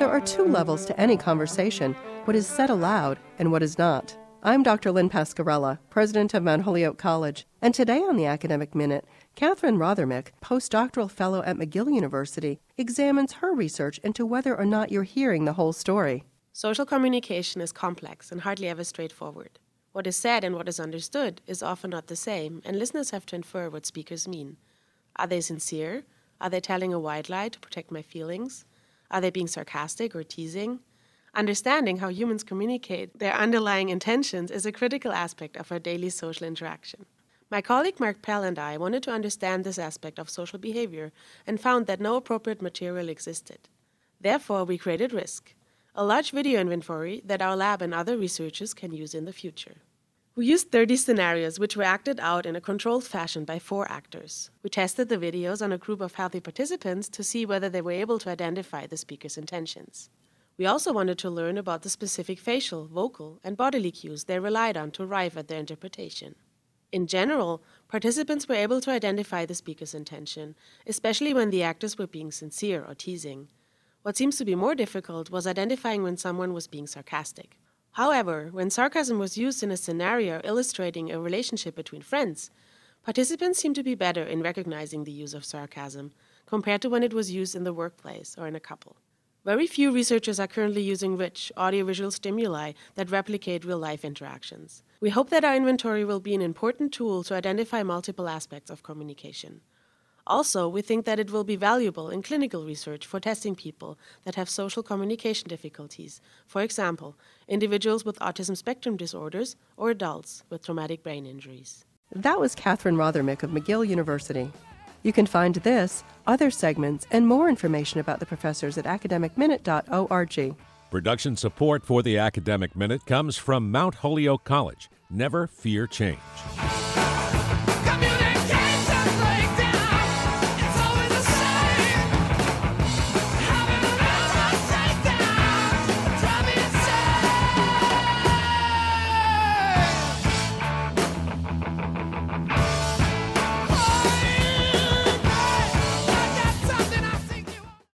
There are two levels to any conversation, what is said aloud and what is not. I'm Dr. Lynn Pasquarella, president of Mount Holyoke College, and today on the Academic Minute, Catherine Rothermick, postdoctoral fellow at McGill University, examines her research into whether or not you're hearing the whole story. Social communication is complex and hardly ever straightforward. What is said and what is understood is often not the same, and listeners have to infer what speakers mean. Are they sincere? Are they telling a white lie to protect my feelings? Are they being sarcastic or teasing? Understanding how humans communicate their underlying intentions is a critical aspect of our daily social interaction. My colleague Mark Pell and I wanted to understand this aspect of social behavior and found that no appropriate material existed. Therefore, we created RISC, a large video inventory that our lab and other researchers can use in the future. We used 30 scenarios which were acted out in a controlled fashion by 4 actors. We tested the videos on a group of healthy participants to see whether they were able to identify the speaker's intentions. We also wanted to learn about the specific facial, vocal, and bodily cues they relied on to arrive at their interpretation. In general, participants were able to identify the speaker's intention, especially when the actors were being sincere or teasing. What seems to be more difficult was identifying when someone was being sarcastic. However, when sarcasm was used in a scenario illustrating a relationship between friends, participants seemed to be better in recognizing the use of sarcasm compared to when it was used in the workplace or in a couple. Very few researchers are currently using rich, audiovisual stimuli that replicate real-life interactions. We hope that our inventory will be an important tool to identify multiple aspects of communication. Also, we think that it will be valuable in clinical research for testing people that have social communication difficulties, for example, individuals with autism spectrum disorders or adults with traumatic brain injuries. That was Catherine Rothermick of McGill University. You can find this, other segments, and more information about the professors at academicminute.org. Production support for the Academic Minute comes from Mount Holyoke College. Never fear change.